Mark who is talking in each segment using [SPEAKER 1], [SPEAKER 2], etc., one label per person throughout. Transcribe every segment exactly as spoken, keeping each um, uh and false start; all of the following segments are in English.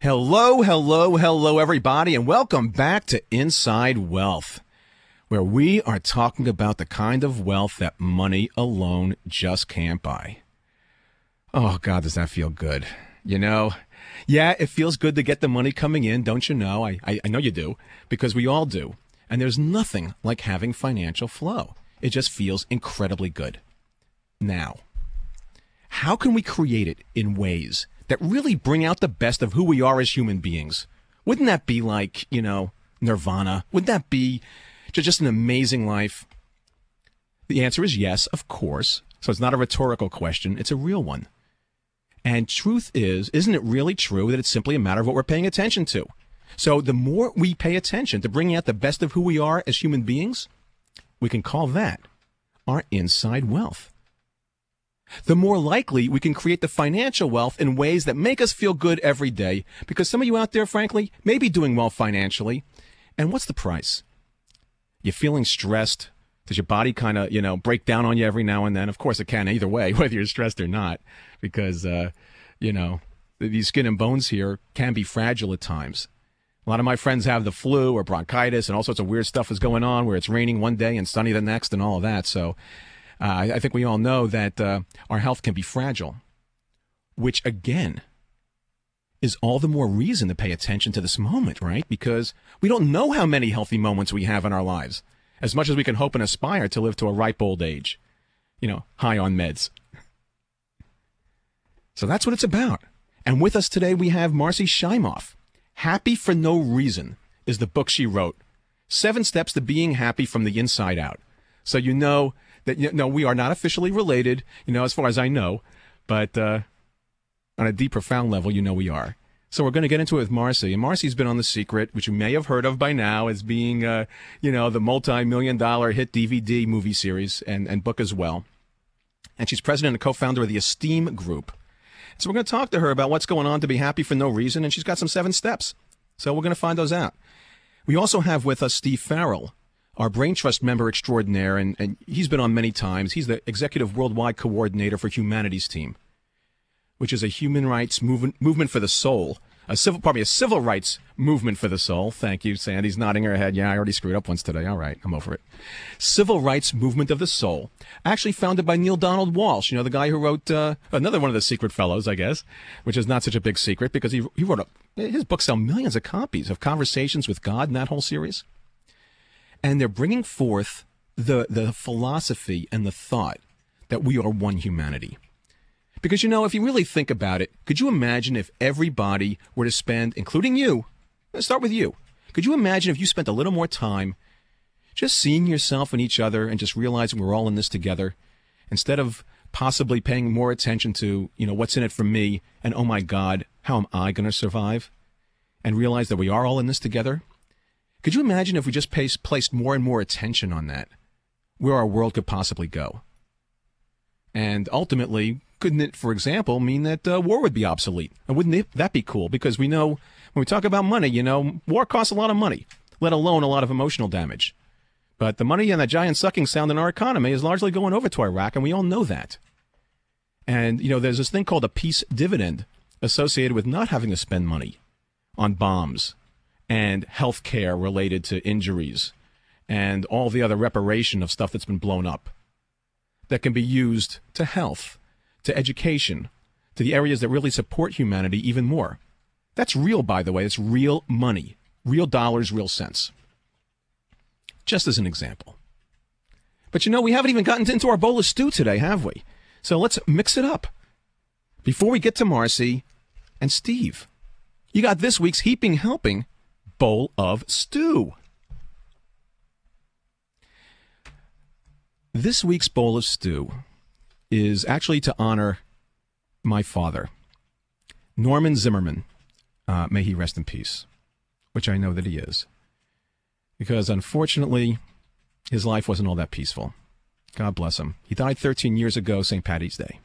[SPEAKER 1] Hello, hello, hello, everybody, and welcome back to Inside Wealth, where we are talking about the kind of wealth that money alone just can't buy. Oh, God, does that feel good? You know, yeah, it feels good to get the money coming in, don't you know? I, I, I know you do, because we all do. And there's nothing like having financial flow. It just feels incredibly good. Now, how can we create it in ways that really bring out the best of who we are as human beings? Wouldn't that be like, you know, nirvana? Wouldn't that be just an amazing life? The answer is yes, of course. So it's not a rhetorical question. It's a real one. And truth is, isn't it really true that it's simply a matter of what we're paying attention to? So the more we pay attention to bringing out the best of who we are as human beings, we can call that our inside wealth. The more likely we can create the financial wealth in ways that make us feel good every day, because some of you out there, frankly, may be doing well financially. And what's the price? You feeling stressed? Does your body kind of, you know, break down on you every now and then? Of course it can either way, whether you're stressed or not, because, uh, you know, these skin and bones here can be fragile at times. A lot of my friends have the flu or bronchitis and all sorts of weird stuff is going on where it's raining one day and sunny the next and all of that. So uh, I think we all know that uh, our health can be fragile, which again is all the more reason to pay attention to this moment, right? Because we don't know how many healthy moments we have in our lives, as much as we can hope and aspire to live to a ripe old age, you know, high on meds. So that's what it's about. And with us today, we have Marcy Shimoff. Happy for No Reason is the book she wrote. Seven Steps to Being Happy from the Inside Out. So you know that, you know, we are not officially related, you know, as far as I know, but uh, on a deep, profound level, you know we are. So we're going to get into it with Marcy. And Marcy's been on The Secret, which you may have heard of by now as being, uh, you know, the multi-million dollar hit D V D movie series and, and book as well. And she's president and co-founder of the Esteem Group. So we're going to talk to her about what's going on to be happy for no reason, and she's got some seven steps. So we're going to find those out. We also have with us Steve Farrell, our Brain Trust member extraordinaire, and, and he's been on many times. He's the executive worldwide coordinator for Humanities Team, which is a human rights movement movement for the soul, a civil, pardon me, a civil rights movement for the soul. Thank you, Sandy's nodding her head. Yeah, I already screwed up once today. All right, I'm over it. Civil rights movement of the soul, actually founded by Neil Donald Walsh, you know, the guy who wrote uh, another one of the secret fellows, I guess, which is not such a big secret because he he wrote a, his books sell millions of copies of Conversations with God and that whole series. And they're bringing forth the the philosophy and the thought that we are one humanity. Because, you know, if you really think about it, could you imagine if everybody were to spend, including you, let's start with you, could you imagine if you spent a little more time just seeing yourself and each other and just realizing we're all in this together, instead of possibly paying more attention to, you know, what's in it for me and, oh my God, how am I going to survive? And realize that we are all in this together? Could you imagine if we just placed, placed more and more attention on that, where our world could possibly go? And ultimately, couldn't it, for example, mean that uh, war would be obsolete? And wouldn't it, that be cool? Because we know, when we talk about money, you know, war costs a lot of money, let alone a lot of emotional damage. But the money and the giant sucking sound in our economy is largely going over to Iraq, and we all know that. And, you know, there's this thing called a peace dividend associated with not having to spend money on bombs and health care related to injuries and all the other reparation of stuff that's been blown up that can be used to health, to education, to the areas that really support humanity even more. That's real, by the way. It's real money, real dollars, real cents. Just as an example. But you know, we haven't even gotten into our bowl of stew today, have we? So let's mix it up. Before we get to Marcy and Steve, you got this week's Heaping Helping Bowl of Stew. This week's bowl of stew is actually to honor my father, Norman Zimmerman. Uh, may he rest in peace, which I know that he is. Because unfortunately, his life wasn't all that peaceful. God bless him. He died thirteen years ago, Saint Patty's Day.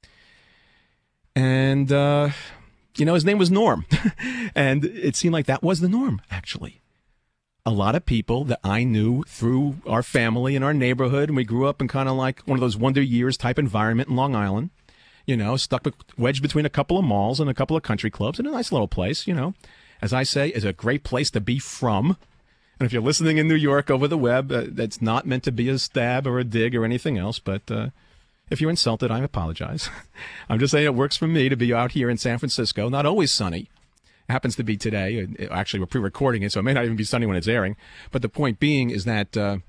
[SPEAKER 1] And, uh, you know, his name was Norm. And it seemed like that was the norm, actually. A lot of people that I knew through our family and our neighborhood, and we grew up in kind of like one of those Wonder Years type environment in Long Island. you know, stuck be- wedged between a couple of malls and a couple of country clubs in a nice little place, you know. As I say, is a great place to be from. And if you're listening in New York over the web, uh, that's not meant to be a stab or a dig or anything else. But uh, if you're insulted, I apologize. I'm just saying it works for me to be out here in San Francisco. Not always sunny. It happens to be today. Actually, we're pre-recording it, so it may not even be sunny when it's airing. But the point being is that uh,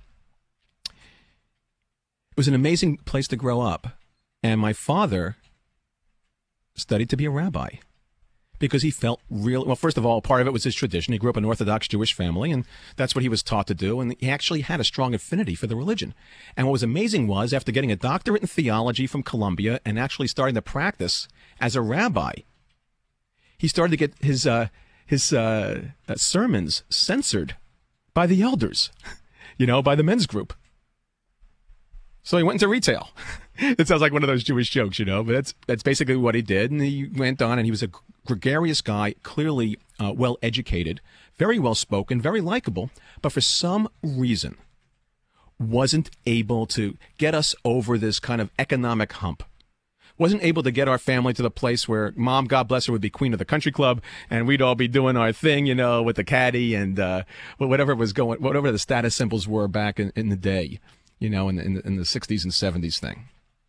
[SPEAKER 1] it was an amazing place to grow up. And my father studied to be a rabbi. Because he felt real, well, first of all, part of it was his tradition. He grew up in an Orthodox Jewish family, and that's what he was taught to do. And he actually had a strong affinity for the religion. And what was amazing was, after getting a doctorate in theology from Columbia and actually starting to practice as a rabbi, he started to get his uh, his uh, uh, sermons censored by the elders, you know, by the men's group. So he went into retail. It sounds like one of those Jewish jokes, you know, but that's that's basically what he did. And he went on, and he was a gregarious guy, clearly uh, well-educated, very well-spoken, very likable, but for some reason wasn't able to get us over this kind of economic hump. Wasn't able to get our family to the place where Mom, God bless her, would be queen of the country club, and we'd all be doing our thing, you know, with the caddy and uh, whatever was going, whatever the status symbols were back in, in the day, you know, in the, in the, in the sixties and seventies thing.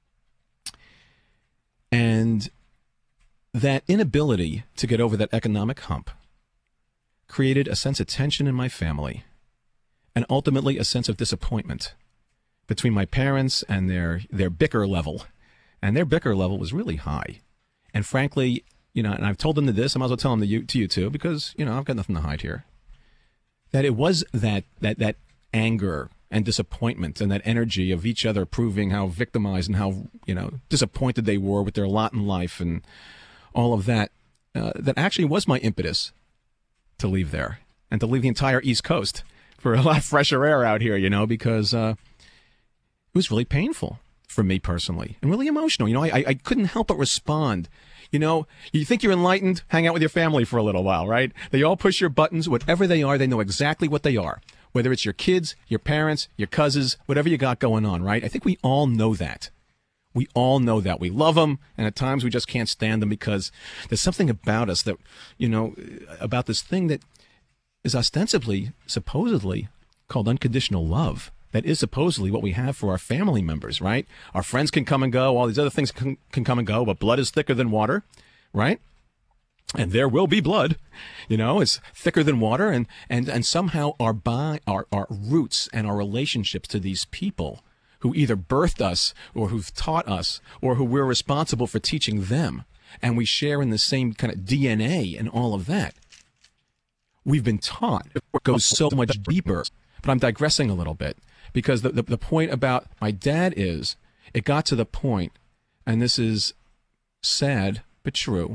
[SPEAKER 1] And that inability to get over that economic hump created a sense of tension in my family and ultimately a sense of disappointment between my parents and their, their bicker level. And their bicker level was really high. And frankly, you know, and I've told them to this, I might as well tell them to you, to you too, because, you know, I've got nothing to hide here, that it was that, that, that anger and disappointment and that energy of each other proving how victimized and how, you know, disappointed they were with their lot in life and all of that, uh, that actually was my impetus to leave there and to leave the entire East Coast for a lot fresher air out here, you know, because uh, it was really painful for me personally and really emotional. You know, I, I couldn't help but respond. You know, you think you're enlightened, hang out with your family for a little while, right? They all push your buttons, whatever they are, they know exactly what they are. Whether it's your kids, your parents, your cousins, whatever you got going on, right? I think we all know that. We all know that. We love them, and at times we just can't stand them because there's something about us that, you know, about this thing that is ostensibly, supposedly, called unconditional love. That is supposedly what we have for our family members, right? Our friends can come and go. All these other things can, can come and go, but blood is thicker than water, right? And there will be blood, you know, it's thicker than water. And, and, and somehow our, bi- our, our roots and our relationships to these people who either birthed us or who've taught us or who we're responsible for teaching them, and we share in the same kind of D N A and all of that, we've been taught goes so much deeper. But I'm digressing a little bit because the, the, the point about my dad is it got to the point, and this is sad but true,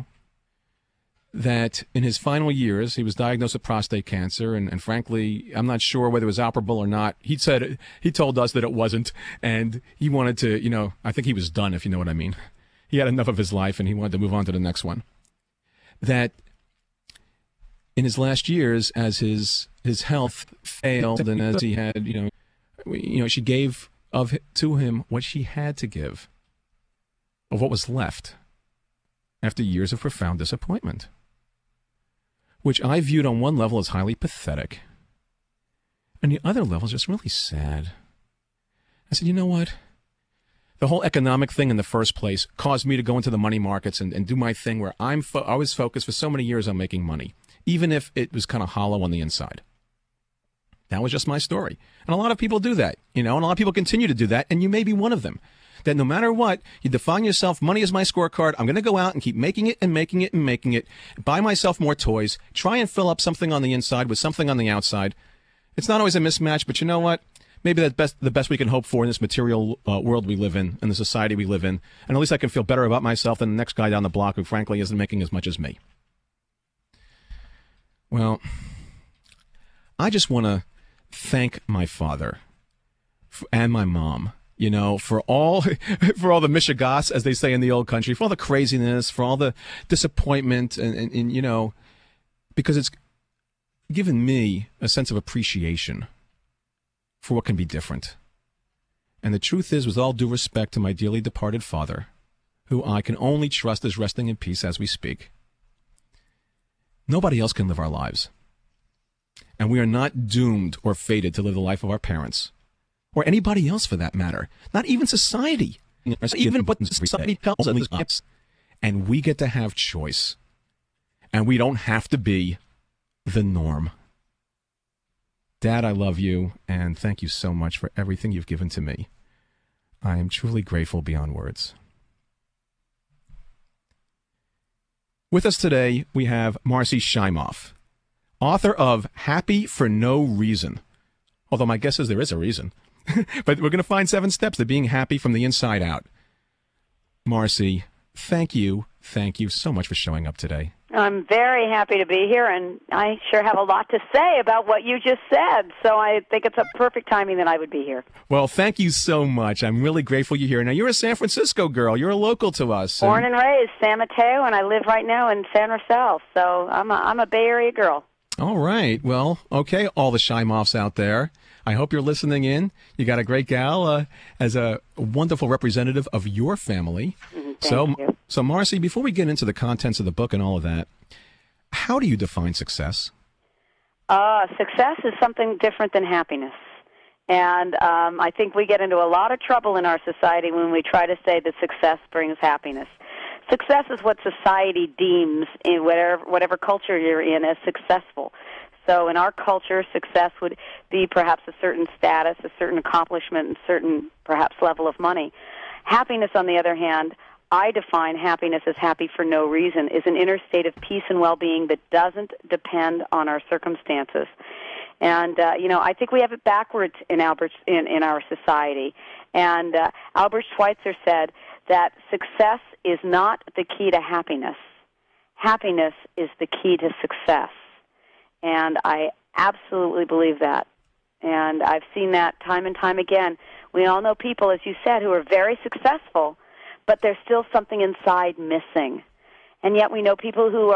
[SPEAKER 1] that in his final years, he was diagnosed with prostate cancer, and, and frankly, I'm not sure whether it was operable or not. He said, he told us that it wasn't, and he wanted to, you know, I think he was done, if you know what I mean. He had enough of his life, and he wanted to move on to the next one. That in his last years, as his his health failed, and as he had, you know, you know, she gave of to him what she had to give, of what was left, after years of profound disappointment, which I viewed on one level as highly pathetic, and the other level is just really sad. I said, you know what? The whole economic thing in the first place caused me to go into the money markets and, and do my thing where I'm fo- I was focused for so many years on making money, even if it was kind of hollow on the inside. That was just my story. And a lot of people do that, you know, and a lot of people continue to do that, and you may be one of them. That no matter what, you define yourself, money is my scorecard, I'm going to go out and keep making it and making it and making it, buy myself more toys, try and fill up something on the inside with something on the outside. It's not always a mismatch, but you know what? Maybe that's best, the best we can hope for in this material uh, world we live in, in the society we live in. And at least I can feel better about myself than the next guy down the block who frankly isn't making as much as me. Well, I just want to thank my father and my mom, you know, for all for all the mishigas, as they say in the old country, for all the craziness, for all the disappointment, and, and, and you know, because it's given me a sense of appreciation for what can be different. And the truth is, with all due respect to my dearly departed father, who I can only trust is resting in peace as we speak. Nobody else can live our lives. And we are not doomed or fated to live the life of our parents, or anybody else for that matter, not even society, even what society tells us. And we get to have choice. And we don't have to be the norm. Dad, I love you, and thank you so much for everything you've given to me. I am truly grateful beyond words. With us today, we have Marcy Shimoff, author of Happy for No Reason. Although my guess is there is a reason. But we're going to find seven steps to being happy from the inside out. Marcy, thank you, thank you so much for showing up today.
[SPEAKER 2] I'm very happy to be here, and I sure have a lot to say about what you just said, so I think it's a perfect timing that I would be here.
[SPEAKER 1] Well, thank you so much. I'm really grateful you're here. Now, you're a San Francisco girl. You're a local to us.
[SPEAKER 2] Born and raised San Mateo, and I live right now in San Rafael, so I'm a, I'm a Bay Area girl.
[SPEAKER 1] All right. Well, okay, all the Shimoffs out there. I hope you're listening in. You got a great gal uh, as a wonderful representative of your family.
[SPEAKER 2] Mm-hmm, thank
[SPEAKER 1] so,
[SPEAKER 2] you.
[SPEAKER 1] so, Marcy, before we get into the contents of the book and all of that, how do you define success?
[SPEAKER 2] Uh, success is something different than happiness. And um, I think we get into a lot of trouble in our society when we try to say that success brings happiness. Success is what society deems in whatever, whatever culture you're in as successful. So in our culture, success would be perhaps a certain status, a certain accomplishment, and a certain perhaps level of money. Happiness, on the other hand, I define happiness as happy for no reason, is an inner state of peace and well-being that doesn't depend on our circumstances. And, uh, you know, I think we have it backwards in, Albert, in, in our society. And uh, Albert Schweitzer said that success is not the key to happiness. Happiness is the key to success. And I absolutely believe that. And I've seen that time and time again. We all know people, as you said, who are very successful, but there's still something inside missing. And yet we know people who are